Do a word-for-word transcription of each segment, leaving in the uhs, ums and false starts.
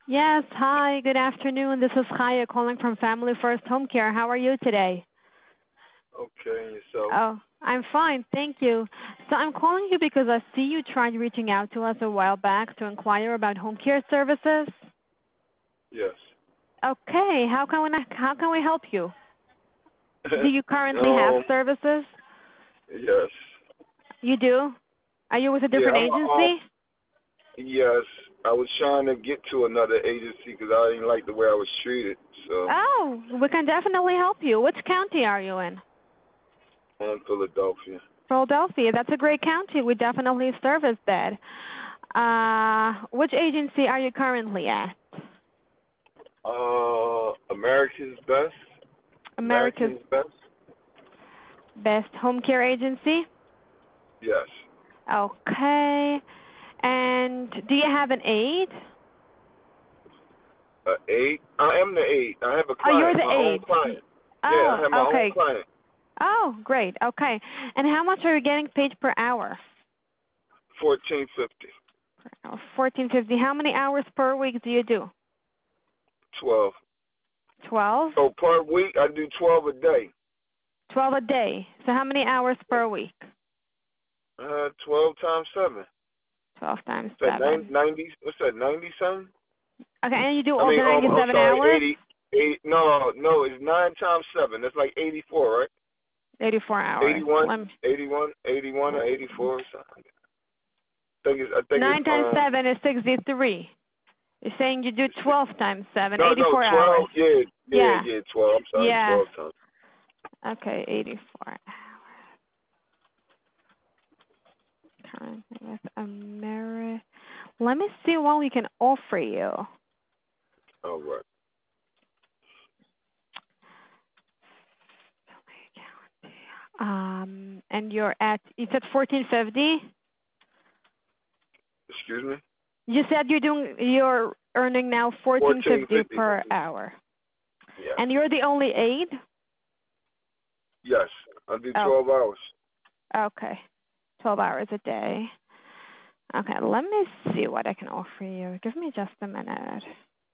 Yes, hi, good afternoon. This is Kaya calling from Family First Home Care. How are you today? Okay, and yourself? Oh, I'm fine, thank you. So I'm calling you because I see you tried reaching out to us a while back to inquire about home care services. Yes. Okay, how can we how can we help you? Do you currently have um, services? yes. You do? Are you with a Yeah, different I'm, um, agency? yes. I was trying to get to another agency because I didn't like the way I was treated. So, Oh, we can definitely help you. Which county are you in? I'm in Philadelphia. Philadelphia. That's a great county. We definitely service that. Uh, which agency are you currently at? Uh, America's Best? America's American's Best? Best Home Care Agency? Yes. Okay. And do you have an aide? Uh, eight? I am the eight. I have a Oh, you're client, the my own aide. Y- client. Yeah, I Oh, have my own okay. client. Oh, great. Okay. And how much are you getting paid per hour? fourteen fifty. Oh, fourteen fifty. How many hours per week do you do? twelve. Twelve? So per week, I do twelve a day. Twelve a day. So how many hours per week? Uh, twelve times seven. Twelve times What's that, seven. ninety? What's that, ninety something? Okay, and you do I all the mean, um, I'm ninety-seven sorry, hours? eighty, eighty, no, no, it's nine times seven. That's like eighty-four, right? Eighty-four hours. Eighty-one, Let me, eighty-one, eighty-one, or eighty-four, or something. I think it's, I think it's, nine times um, seven is sixty-three. You're saying you do twelve times seven, no, no, eighty-four hours. twelve, yeah, yeah, Yeah. yeah, twelve. I'm sorry, Yeah. twelve times. Okay, eighty-four hours. Currently with Ameri. Let me see what we can offer you. All right. Um, and you're at, you said fourteen fifty? Excuse me? You said you're doing, you're earning now fourteen fourteen fifty fifty. per hour. Yes. And you're the only aide? Yes. I do Oh, twelve hours. okay. twelve hours a day. Okay, let me see what I can offer you. Give me just a minute.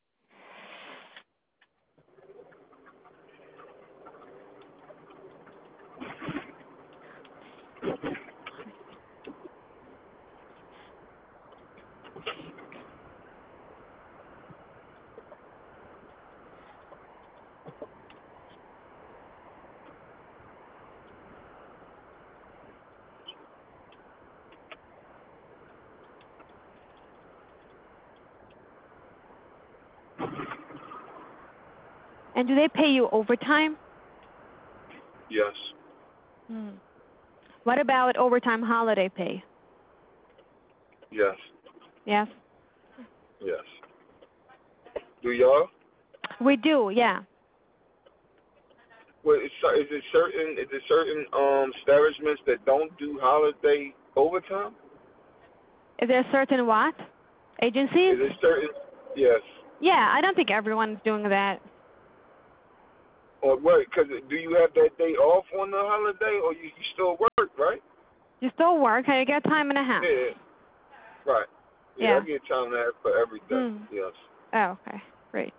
And do they pay you overtime? Yes. Hmm. What about overtime holiday pay? Yes. Yes? Yes. Do y'all? We do, yeah. Well, is, is it certain? Is it certain um establishments that don't do holiday overtime? Is there certain what? Agencies? Is it certain? Yes. Yeah, I don't think everyone's doing that. Or what? Because do you have that day off on the holiday, or you, you still work, right? You still work, and you get time and a half. Yeah. Right. Yeah, Yeah. I get time and a half for every day. Mm. Yes. Oh, okay. Great.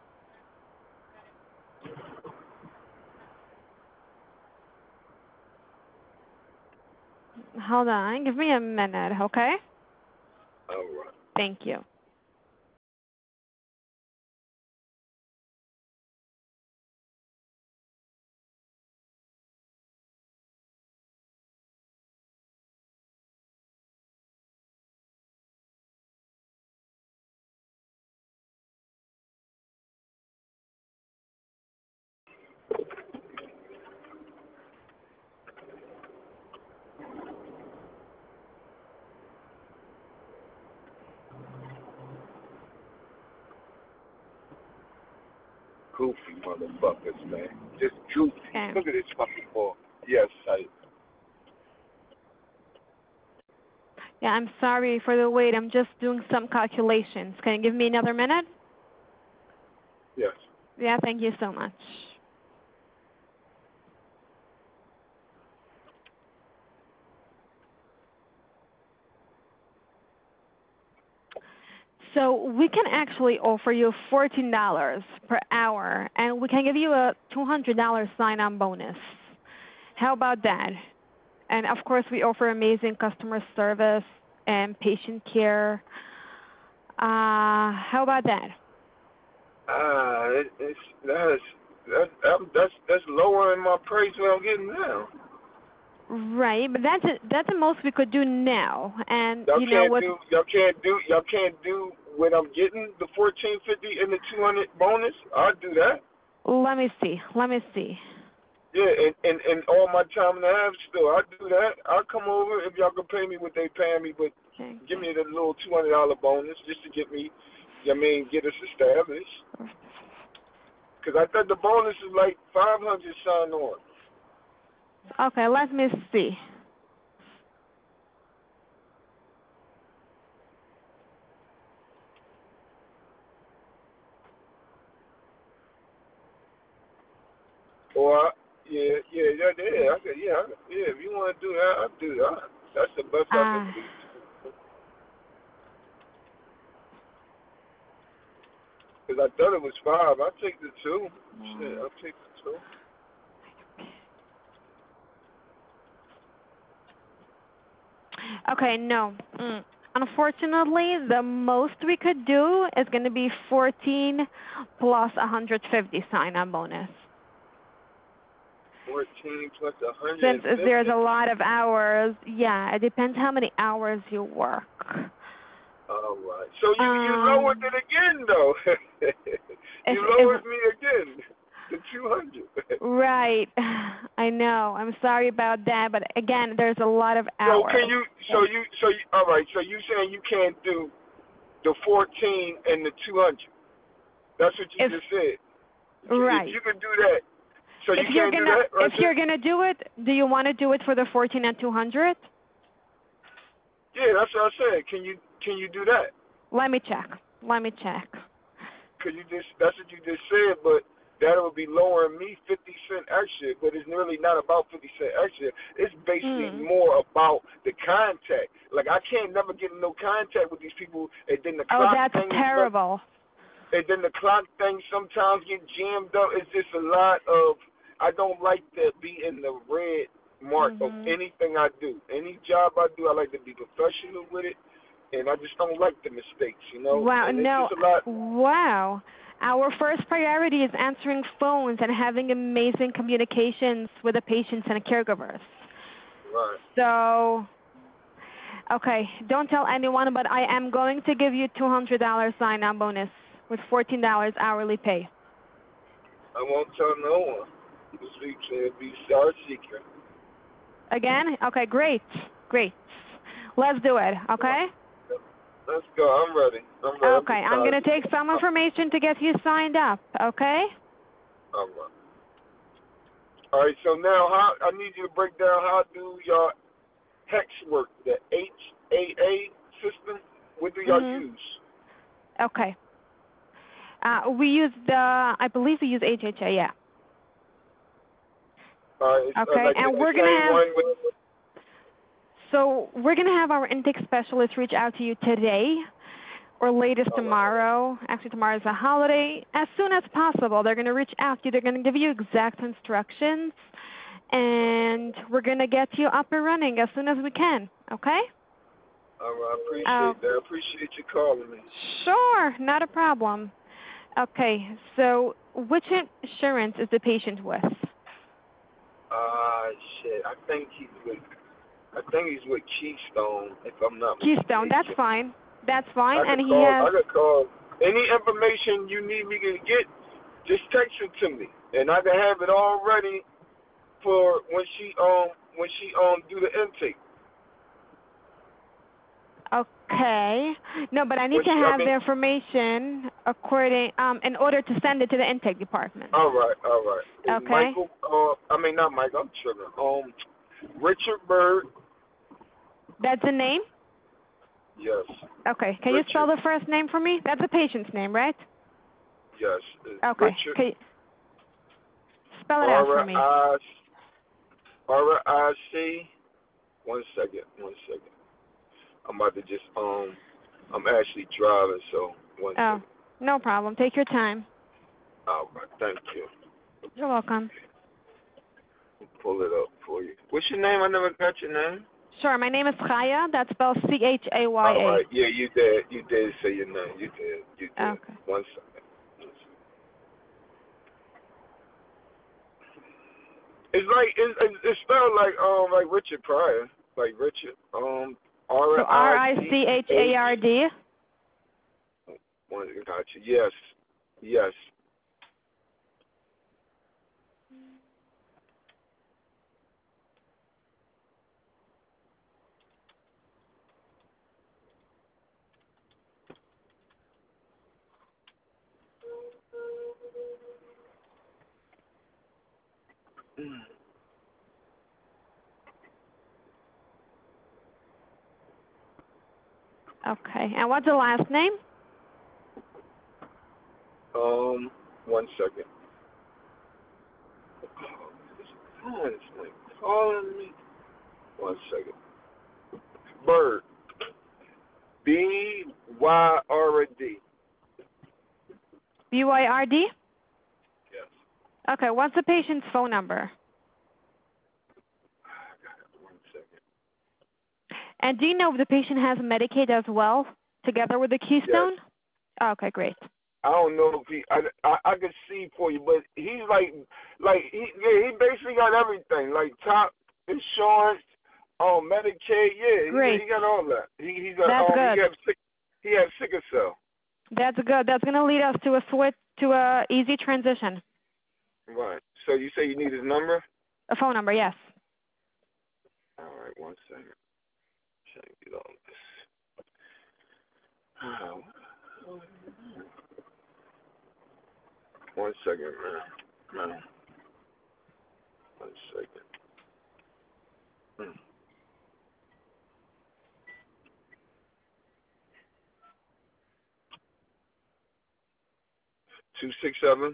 Hold on. Give me a minute, okay? All right. Thank you. Goofy motherfuckers, man. Just goofy. Okay. Look at this fucking ball. Yes, I. Yeah, I'm sorry for the wait. I'm just doing some calculations. Can you give me another minute? Yes. Yeah, thank you so much. So we can actually offer you fourteen dollars per hour, and we can give you a two hundred dollars sign-on bonus. How about that? And of course, we offer amazing customer service and patient care. Uh, how about that? Ah, it, it's that's that, that, that's that's lowering my price what I'm getting now. Right, but that's a, that's the most we could do now. And Y'all you know can't what? do y'all can't do y'all can't do what I'm getting, the fourteen fifty and the two hundred bonus. I'll do that. Let me see. Let me see. Yeah, and, and, and all my time and a half still, I'll do that. I'll come over if y'all can pay me what they pay me, but Okay. give me the little two hundred dollar bonus just to get me, I mean, get us established. Because I thought the bonus is like five hundred sign on. Okay, let me see. Or, yeah, yeah, yeah, yeah, I could, yeah, I could, yeah, if you want to do that, I'll do that. That's the best I Uh, can do. Because I thought it was five. I'll take the two. Shit, I'll take the two. okay, no. Mm. Unfortunately, the most we could do is going to be fourteen plus one hundred fifty sign-on bonus. fourteen plus one hundred Since fifty? there's a lot of hours, yeah, it depends how many hours you work. All right. So you, Um, you lowered it again, though. you if, lowered if, me again to two hundred. right. I know. I'm sorry about that, but again, there's a lot of So hours. can you? So you? So you? All right. So you saying you can't do the fourteen and the two hundred? That's what you If, just said. right. If you can do that, so you if you're can't gonna, do that, right if you're gonna do it, do you want to do it for the fourteen and two hundred? Yeah, that's what I said. Can you? Can you do that? Let me check. Let me check. Cause you just that's what you just said, but that would be lowering me fifty cent extra. But it's really not about fifty cent extra. It's basically Mm. more about the contact. Like I can't never get in no contact with these people, and then the Oh, clock that's thing. terrible. And then the clock thing sometimes get jammed up. It's just a lot of. I don't like to be in the red mark of Mm-hmm. anything I do. Any job I do, I like to be professional with it, and I just don't like the mistakes, you know. Wow, and it's no, just a lot. wow. Our first priority is answering phones and having amazing communications with the patients and caregivers. Right. So, okay, don't tell anyone, but I am going to give you two hundred dollars sign-on bonus with fourteen dollars hourly pay. I won't tell no one. This week will be our secret. Again? Okay, great, great. Let's do it, okay? Let's go. I'm ready. I'm ready. Okay, I'm going to take some information to get you signed up, okay? All right. All right, so now how I need you to break down how do y'all hex work, the H A A system? What do y'all Mm-hmm. use? Okay. Uh, we use the, I believe we use H H A, yeah. Uh, it's, Okay, uh, like and the, we're the going to same have, one with, so we're going to have our intake specialist reach out to you today or latest tomorrow. Actually, tomorrow is a holiday. As soon as possible, they're going to reach out to you. They're going to give you exact instructions, and we're going to get you up and running as soon as we can, okay? All right, I appreciate Uh, that. I appreciate you calling me. Sure, not a problem. Okay, so which insurance is the patient with? Ah, uh, shit. I think he's with, I think he's with Keystone, if I'm not mistaken. Keystone, that's fine. That's fine, I and could he call, has... I could call. Any information you need me to get, just text it to me, and I can have it all ready for when she um when she um do the intake. Okay. No, but I need When to she, I have mean, the information according um in order to send it to the intake department. all right, all right. It's Okay. Michael, uh, I mean not Michael. I'm tripping. Um, Richard Bird. That's the name? Yes. Okay. Can Richard. you spell the first name for me? That's the patient's name, right? Yes. It's Okay. Richard. Can you spell it out for me? R I C. One second. One second. I'm about to just um I'm actually driving, so one Oh, second. no problem. Take your time. All right, thank you. You're welcome. I'll pull it up for you. What's your name? I never got your name. Sure. My name is Chaya. That's spelled C H A Y A. All right, yeah, you did. You did say your name. You did. You did. Okay. One second. It's like it's, it's it's spelled like um like Richard Pryor, like Richard um R So R I C H A R D. One got you. Yes, yes. Mm. Okay. And what's the last name? Um, one second. Oh, this thing calling me. One second. Bird. B Y R D. B Y R D? Yes. Okay. What's the patient's phone number? I got it. One second. And do you know if the patient has Medicaid as well, together with the Keystone? Yes. Okay, great. I don't know if he. I, I I could see for you, but he's like like he yeah he basically got everything like top insurance, um Medicaid. Yeah, Great. he, he got all that. He he got That's um good. he had sick he had sickle cell. That's good. That's going to lead us to a switch to a easy transition. Right. So you say you need his number? A phone number, yes. All right. One second. Trying to get all this. Oh. One second, man. Man. One second. Hmm. Two six seven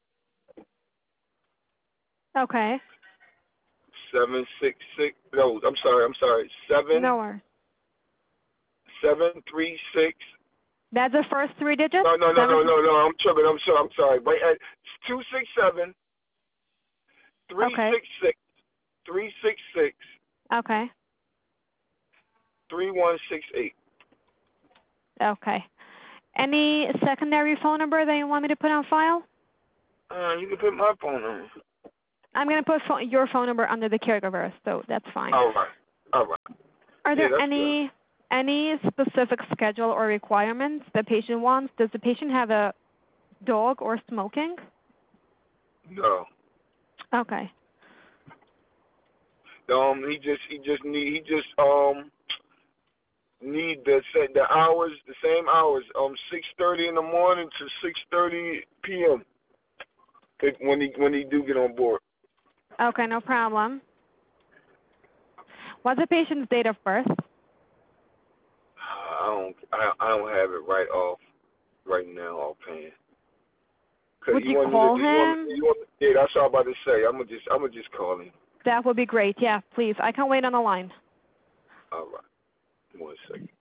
Okay. seven six six. No, I'm sorry. I'm sorry. Seven No worries. seven three six. That's the first three digits? No, no, no, Seven no, no, no. I'm tripping. I'm sorry. I'm sorry. Wait, uh, two six seven three Okay. six six three six six Okay. three one six eight. Okay. Any secondary phone number that you want me to put on file? Uh, you can put my phone number. I'm going to put phone, your phone number under the caregiver, so that's fine. All right. All right. Are Yeah, there that's any any specific schedule or requirements the patient wants? Does the patient have a dog or smoking? good. No. Okay. Um, he just he just need he just um need the set the hours the same hours um six thirty in the morning to six thirty p m. If, when he when he do get on board. Okay, no problem. What's the patient's date of birth? I don't I, I don't have it right off right now offhand. Would you you want call me to, you want, him? you want, yeah, that's what I'm about to say. I'm gonna just I'm gonna just call him. That would be great. Yeah, please. I can wait on the line. All right. One second.